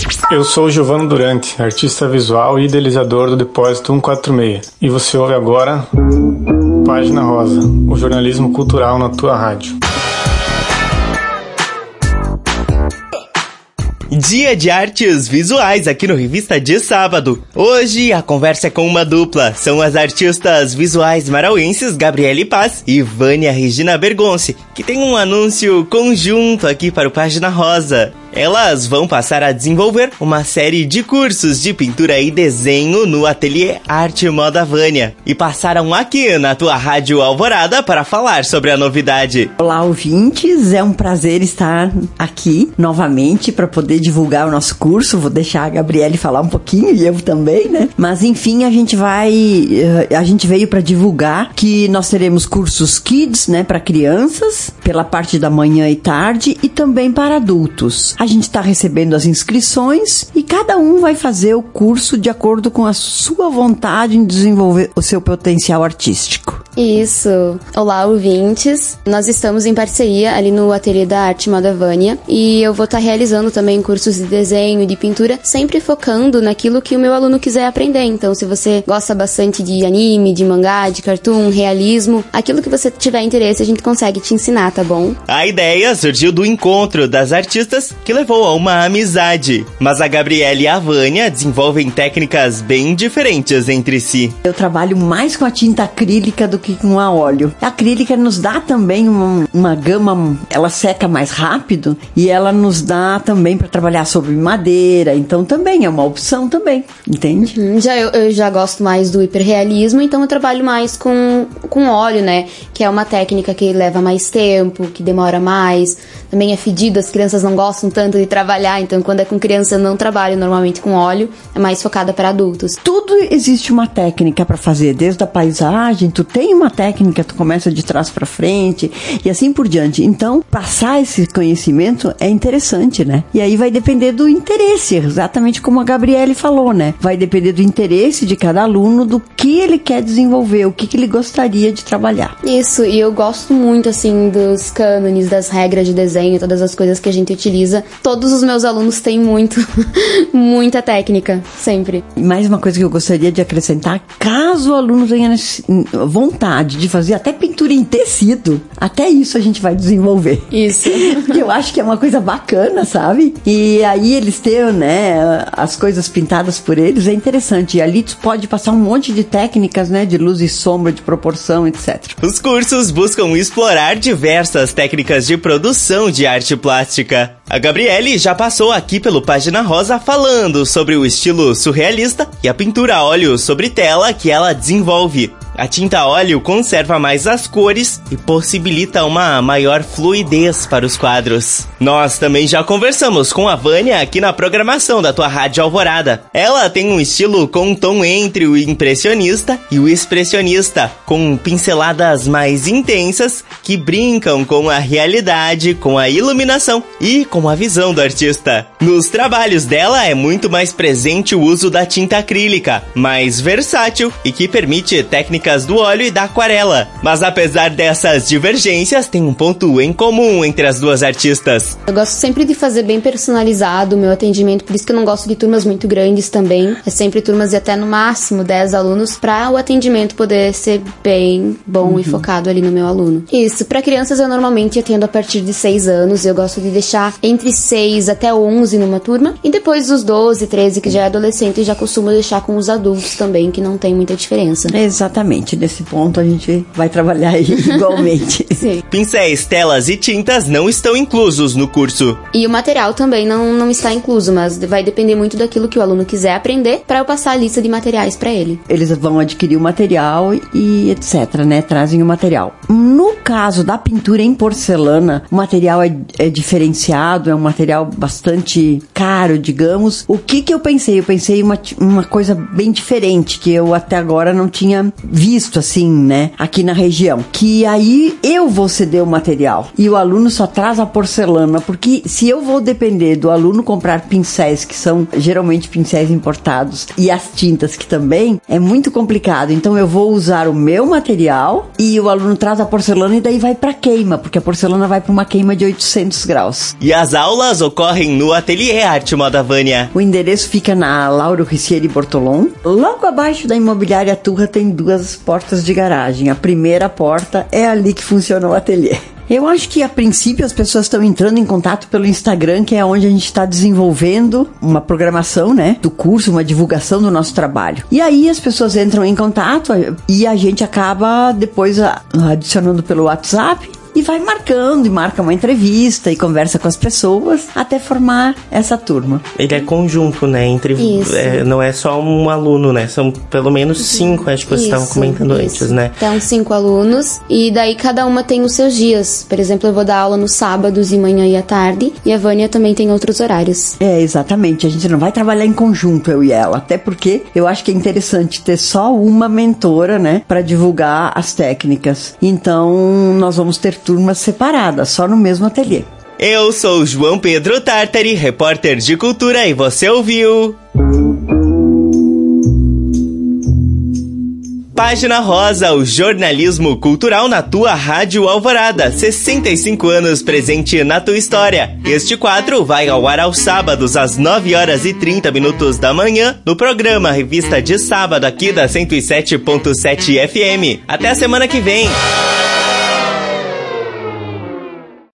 Eu sou o Giovano Durante, artista visual e idealizador do Depósito 146. E você ouve agora Página Rosa, o jornalismo cultural na tua rádio. Dia de artes visuais aqui no Revista de Sábado. Hoje a conversa é com uma dupla. São as artistas visuais marauenses Gabriele Paz e Vânia Regina Bergonce, que tem um anúncio conjunto aqui para o Página Rosa. Elas vão passar a desenvolver uma série de cursos de pintura e desenho no Ateliê Arte Moda Vânia. E passaram aqui na tua Rádio Alvorada para falar sobre a novidade. Olá, ouvintes, é um prazer estar aqui novamente para poder divulgar o nosso curso. Vou deixar a Gabriele falar um pouquinho e eu também, né? Mas enfim, a gente veio para divulgar que nós teremos cursos Kids, né, para crianças, pela parte da manhã e tarde, e também para adultos. A gente está recebendo as inscrições e cada um vai fazer o curso de acordo com a sua vontade em desenvolver o seu potencial artístico. Isso. Olá, ouvintes. Nós estamos em parceria ali no Ateliê da Arte Moda Vânia e eu vou estar realizando também cursos de desenho e de pintura, sempre focando naquilo que o meu aluno quiser aprender. Então, se você gosta bastante de anime, de mangá, de cartoon, realismo, aquilo que você tiver interesse, a gente consegue te ensinar, tá bom? A ideia surgiu do encontro das artistas que levou a uma amizade. Mas a Gabriele e a Vânia desenvolvem técnicas bem diferentes entre si. Eu trabalho mais com a tinta acrílica do que com a óleo. A acrílica nos dá também uma gama, ela seca mais rápido e ela nos dá também para trabalhar sobre madeira, então também é uma opção também, entende? Eu já gosto mais do hiperrealismo, então eu trabalho mais com óleo, né? Que é uma técnica que leva mais tempo, que demora mais, também é fedido, as crianças não gostam tanto de trabalhar, então quando é com criança eu não trabalho normalmente com óleo, é mais focada para adultos. Tudo existe uma técnica para fazer, desde a paisagem, tu tem uma técnica, tu começa de trás para frente e assim por diante. Então, passar esse conhecimento é interessante, né? E aí vai depender do interesse, exatamente como a Gabriele falou, né? Vai depender do interesse de cada aluno, do que ele quer desenvolver, o que ele gostaria de trabalhar. Isso, e eu gosto muito, assim, dos cânones, das regras de desenho, todas as coisas que a gente utiliza. Todos os meus alunos têm muita técnica, sempre. Mais uma coisa que eu gostaria de acrescentar, caso o aluno tenha vontade de fazer até pintura em tecido, até isso a gente vai desenvolver. Isso. Porque eu acho que é uma coisa bacana, sabe? E aí eles terem, né, as coisas pintadas por eles, é interessante. E ali tu pode passar um monte de técnicas, né, de luz e sombra, de proporção, etc. Os cursos buscam explorar diversas técnicas de produção de arte plástica. A Gabriele já passou aqui pelo Página Rosa falando sobre o estilo surrealista e a pintura a óleo sobre tela que ela desenvolve. A tinta a óleo conserva mais as cores e possibilita uma maior fluidez para os quadros. Nós também já conversamos com a Vânia aqui na programação da tua Rádio Alvorada. Ela tem um estilo com um tom entre o impressionista e o expressionista, com pinceladas mais intensas que brincam com a realidade, com a iluminação e com a visão do artista. Nos trabalhos dela é muito mais presente o uso da tinta acrílica, mais versátil e que permite técnicas do óleo e da aquarela. Mas apesar dessas divergências, tem um ponto em comum entre as duas artistas. Eu gosto sempre de fazer bem personalizado o meu atendimento, por isso que eu não gosto de turmas muito grandes também. É sempre turmas de até no máximo 10 alunos, para o atendimento poder ser bem bom e focado ali no meu aluno. Isso, para crianças eu normalmente atendo a partir de 6 anos, eu gosto de deixar entre 6 até 11 numa turma, e depois dos 12, 13, que já é adolescente, já costumo deixar com os adultos também, que não tem muita diferença. Exatamente. Nesse ponto a gente vai trabalhar aí igualmente. Sim. Pincéis, telas e tintas não estão inclusos no curso. E o material também não está incluso, mas vai depender muito daquilo que o aluno quiser aprender para eu passar a lista de materiais para ele. Eles vão adquirir o material e etc, né? Trazem o material. No caso da pintura em porcelana, o material é diferenciado, é um material bastante caro, digamos. O que eu pensei? Eu pensei uma coisa bem diferente, que eu até agora não tinha visto visto, assim, né, aqui na região, que aí eu vou ceder o material e o aluno só traz a porcelana, porque se eu vou depender do aluno comprar pincéis, que são geralmente pincéis importados, e as tintas que também, é muito complicado. Então eu vou usar o meu material e o aluno traz a porcelana e daí vai pra queima, porque a porcelana vai pra uma queima de 800 graus. E as aulas ocorrem no Ateliê Arte Moda Vânia. O endereço fica na Lauro Rissieri Bortolom. Logo abaixo da Imobiliária Turra tem 2 portas de garagem. A primeira porta é ali que funciona o ateliê. Eu acho que, a princípio, as pessoas estão entrando em contato pelo Instagram, que é onde a gente está desenvolvendo uma programação, né, do curso, uma divulgação do nosso trabalho. E aí as pessoas entram em contato e a gente acaba depois adicionando pelo WhatsApp e vai marcando, e marca uma entrevista e conversa com as pessoas até formar essa turma. Ele é conjunto, né? Não é só um aluno, né? São pelo menos 5, acho que vocês estavam comentando antes, né? Então, 5 alunos, e daí cada uma tem os seus dias. Por exemplo, eu vou dar aula nos sábados de manhã e à tarde, e a Vânia também tem outros horários. É, exatamente. A gente não vai trabalhar em conjunto, eu e ela. Até porque eu acho que é interessante ter só uma mentora, né? Para divulgar as técnicas. Então, nós vamos ter turmas separadas, só no mesmo ateliê. Eu sou João Pedro Tartari, repórter de cultura, e você ouviu Página Rosa, o jornalismo cultural na tua Rádio Alvorada. 65 anos presente na tua história. Este quadro vai ao ar aos sábados, às 9h30 da manhã, no programa Revista de Sábado, aqui da 107.7 FM. Até a semana que vem!